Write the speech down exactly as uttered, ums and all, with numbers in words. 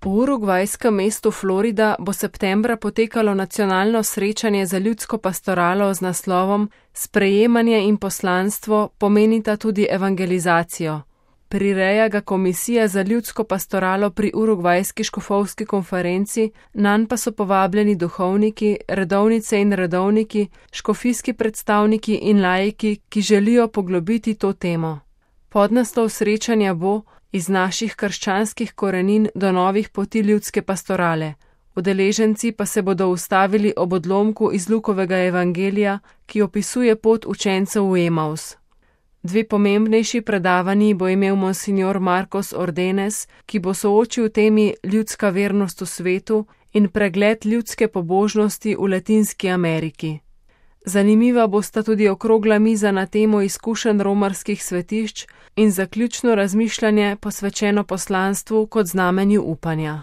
V urugvajskem mestu Florida bo septembra potekalo nacionalno srečanje za ljudsko pastoralo z naslovom Sprejemanje in poslanstvo pomenita tudi evangelizacijo. Prireja ga Komisija za ljudsko pastoralo pri urugvajski škofovski konferenci, nanj pa so povabljeni duhovniki, redovnice in redovniki, škofijski predstavniki in laiki, ki želijo poglobiti to temo. Podnaslov srečanja bo Iz naših krščanskih korenin do novih poti ljudske pastorale. Udeleženci pa se bodo ustavili ob odlomku iz Lukovega evangelija, ki opisuje pot učencev v Emaus. Dve pomembnejši predavanji bo imel monsignor Marcos Ordenes, ki bo soočil temi ljudska vernost v svetu in pregled ljudske pobožnosti v Latinski Ameriki. Zanimiva bosta tudi okrogla miza na temo izkušenj romarskih svetišč in zaključno razmišljanje posvečeno poslanstvu kot znamenju upanja.